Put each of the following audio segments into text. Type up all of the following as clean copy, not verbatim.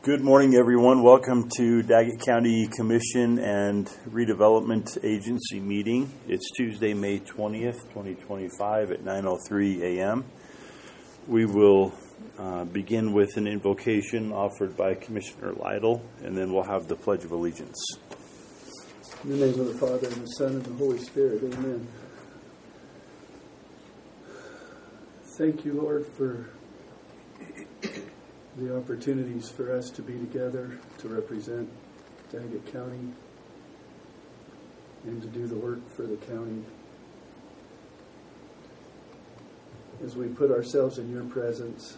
Good morning, everyone. Welcome to Daggett County Commission and Redevelopment Agency meeting. It's Tuesday, May 20th, 2025 at 9:03 a.m. We will begin with an invocation offered by Commissioner Lytle, and then we'll have the Pledge of Allegiance. In the name of the Father, and the Son, and the Holy Spirit, amen. Thank you, Lord, for the opportunities for us to be together, to represent Daggett County, and to do the work for the county. As we put ourselves in your presence,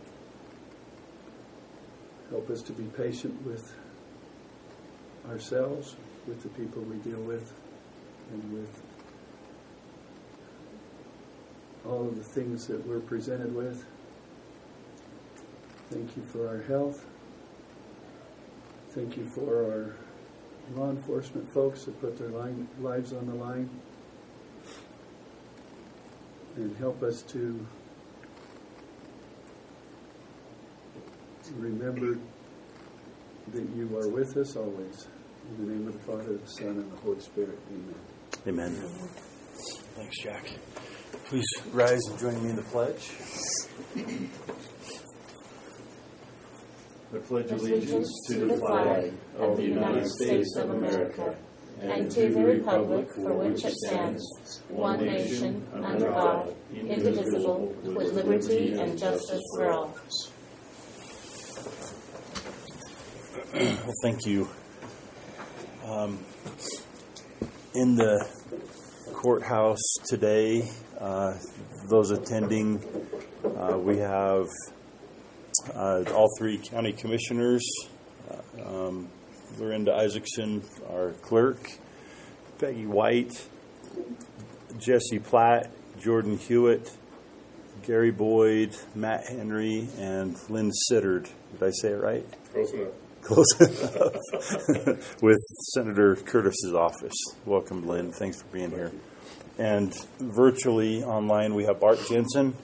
help us to be patient with ourselves, with the people we deal with, and with all of the things that we're presented with. Thank you for our health. Thank you for our law enforcement folks that put their lives on the line. And help us to remember that you are with us always. In the name of the Father, the Son, and the Holy Spirit. Amen. Amen. Thanks, Jack. Please rise and join me in the pledge. I pledge allegiance to the flag of the United States of America and to the republic for which it stands, one nation, under God, indivisible, with liberty and justice for all. Well, thank you. In the courthouse today, those attending, we have all three county commissioners, Lorinda Isaacson, our clerk, Peggy White, Jesse Platt, Jordan Hewitt, Gary Boyd, Matt Henry, and Lynn Sittard. Did I say it right? Close enough. Close enough. With Senator Curtis's office. Welcome, Lynn. Thanks for being here. And virtually online, we have Bart Jensen.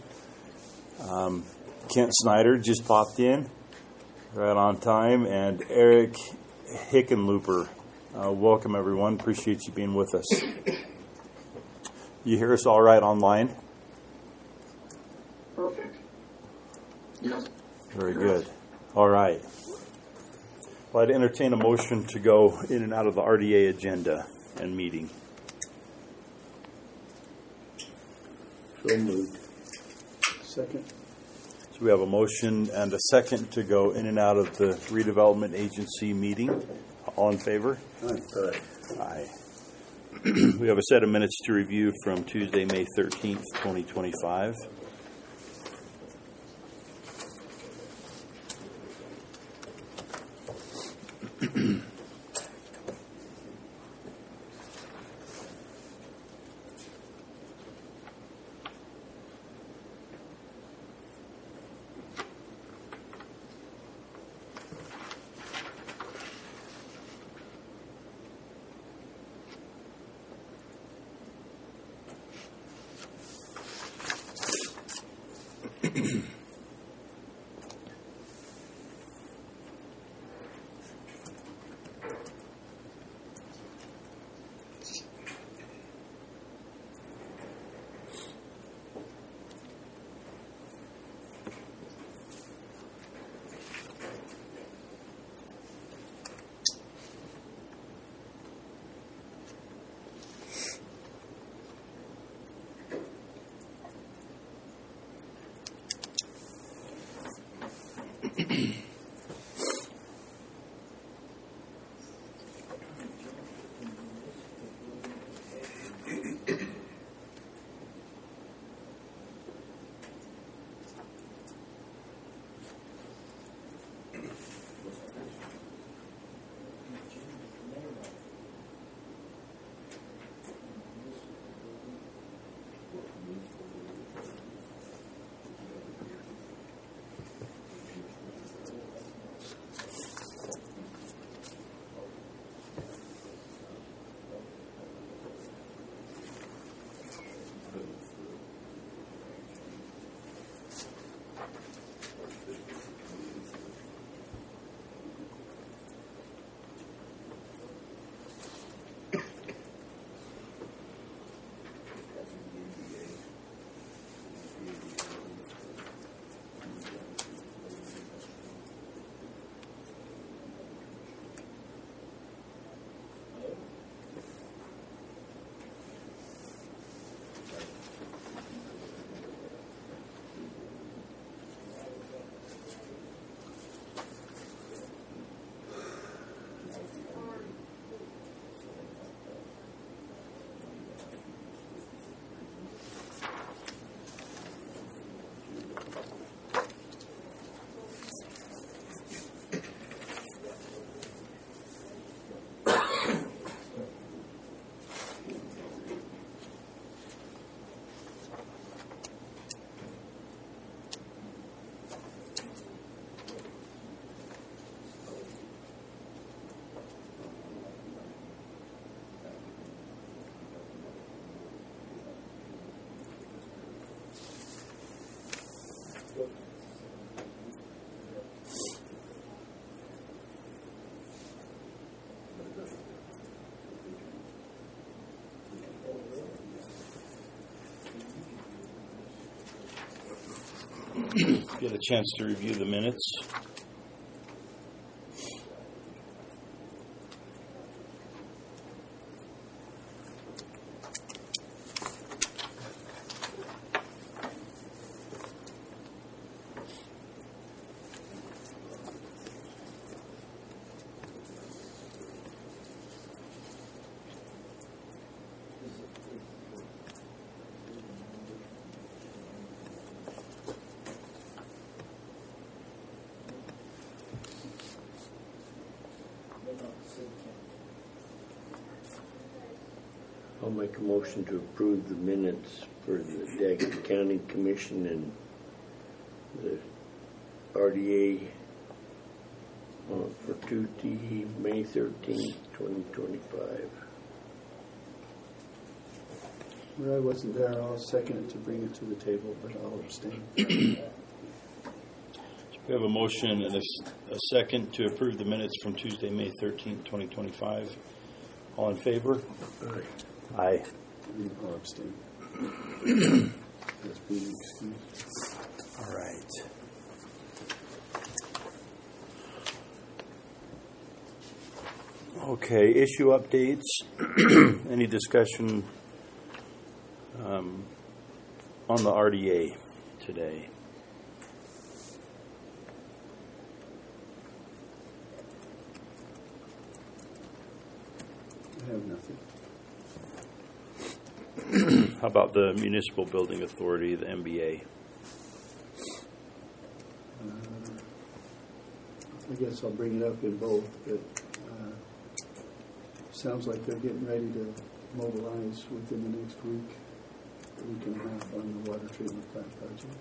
Kent Snyder just popped in right on time, and Eric Hickenlooper. Welcome, everyone. Appreciate you being with us. You hear us all right online? Perfect. Yes. Very good. All right. Well, I'd entertain a motion to go in and out of the RDA agenda and meeting. So moved. Second. So we have a motion and a second to go in and out of the redevelopment agency meeting. All in favor? Aye. Aye. We have a set of minutes to review from Tuesday, May 13th, 2025. Get a chance to review the minutes. I'll make a motion to approve the minutes for the Daggett County Commission and the RDA for Tuesday, May 13th, 2025. Well, I wasn't there. I'll second it to bring it to the table, but I'll abstain. We have a motion and a second to approve the minutes from Tuesday, May 13th, 2025. All in favor? Aye. Aye. I'll abstain. That's being excused. All right. Okay, issue updates. Any discussion on the RDA today? I have nothing. How about the Municipal Building Authority, the MBA? I guess I'll bring it up in both, but sounds like they're getting ready to mobilize within the next week and a half on the water treatment plant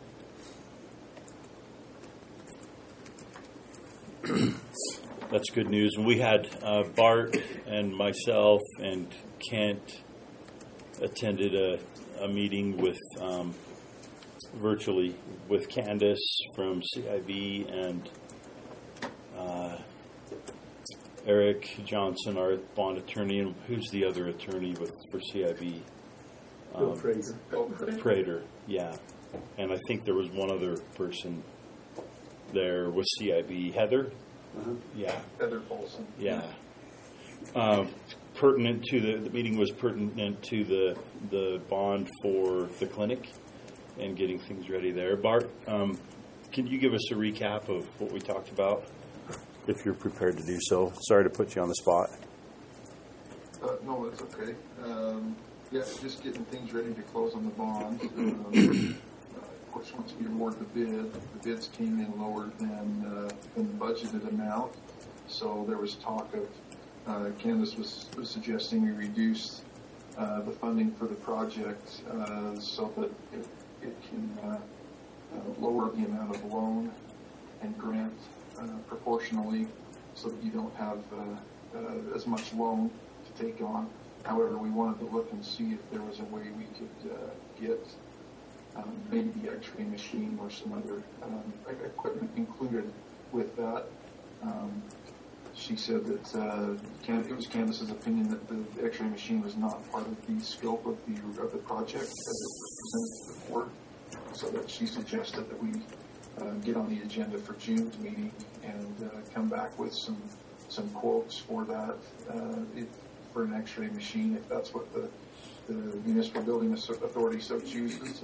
project. That's good news. We had Bart and myself and Kent attended a meeting with virtually with Candace from CIB and Eric Johnson, our bond attorney, and who's the other attorney for CIB? Bill Prater. Prater, yeah. And I think there was one other person there with CIB. Heather? Uh-huh. Yeah. Heather Olson. Yeah. Pertinent to the meeting was pertinent to the bond for the clinic and getting things ready there. Bart, can you give us a recap of what we talked about, if you're prepared to do so? Sorry to put you on the spot. No, it's okay. Yeah, just getting things ready to close on the bond. Of course, once we award the bids came in lower than the budgeted amount. So there was talk of Candace was suggesting we reduce the funding for the project so that it can lower the amount of loan and grant proportionally, so that you don't have as much loan to take on. However, we wanted to look and see if there was a way we could get maybe the X-ray machine or some other equipment included with that. She said that it was Candace's opinion that the X-ray machine was not part of the scope of the project as it was presented to the board, so that she suggested that we get on the agenda for June's meeting and come back with some quotes for that for an X-ray machine, if that's what the Municipal Building Authority so chooses,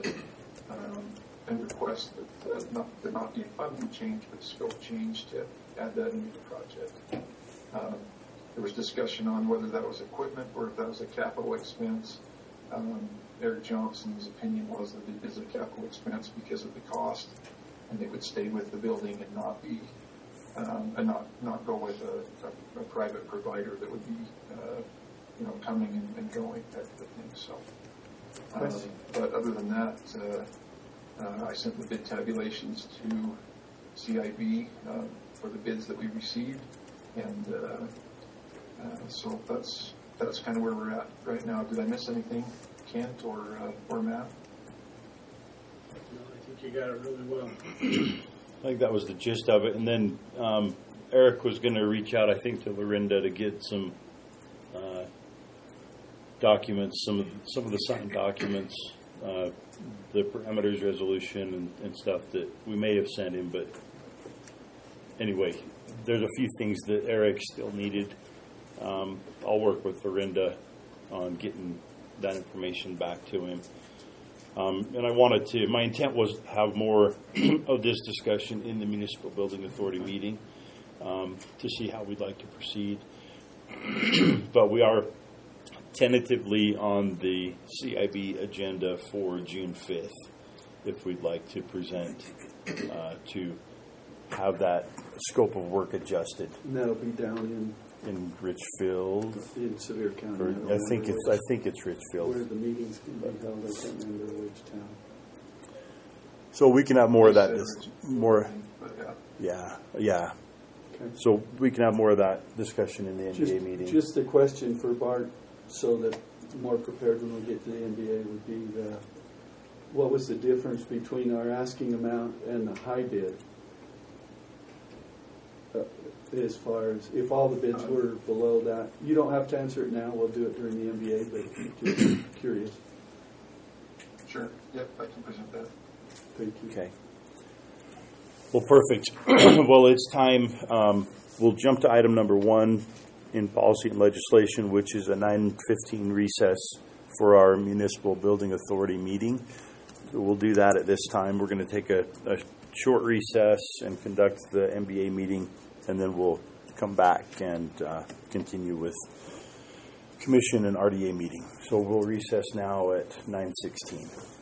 and request that there not be a funding change, but a scope change to add that into the project. There was discussion on whether that was equipment or if that was a capital expense. Eric Johnson's opinion was that it is a capital expense because of the cost, and it would stay with the building and not be and not go with a private provider that would be coming and going, type of thing. So, but other than that, I sent the bid tabulations to CIB for the bids that we received, and so that's kind of where we're at right now. Did I miss anything, Kent or Matt? No, I think you got it really well. I think that was the gist of it. And then Eric was going to reach out, I think, to Lorinda to get some documents, some of the signed documents the parameters resolution and stuff that we may have sent him, but anyway, there's a few things that Eric still needed. I'll work with Lorinda on getting that information back to him. And I wanted to, my intent was to have more of this discussion in the Municipal Building Authority meeting to see how we'd like to proceed. But we are tentatively on the CIB agenda for June 5th, if we'd like to present to have that scope of work adjusted. And that'll be down in Richfield. in Sevier County. I think it's Richfield. Where the meetings can be held, I can't remember which town. So we can have more of that. More. Yeah. Okay. So we can have more of that discussion in the NBA meeting. Just a question for Bart, so that more prepared when we get to the NBA would be what was the difference between our asking amount and the high bid? As far as if all the bids were below that, you don't have to answer it now. We'll do it during the NBA, but just curious. Sure. Yep, I can present that. Thank you. Okay. Well, perfect. Well, it's time. We'll jump to item number 1 in policy and legislation, which is a 9:15 recess for our Municipal Building Authority meeting. We'll do that at this time. We're going to take a short recess and conduct the NBA meeting, and then we'll come back and continue with Commission and RDA meeting. So we'll recess now at 9:16.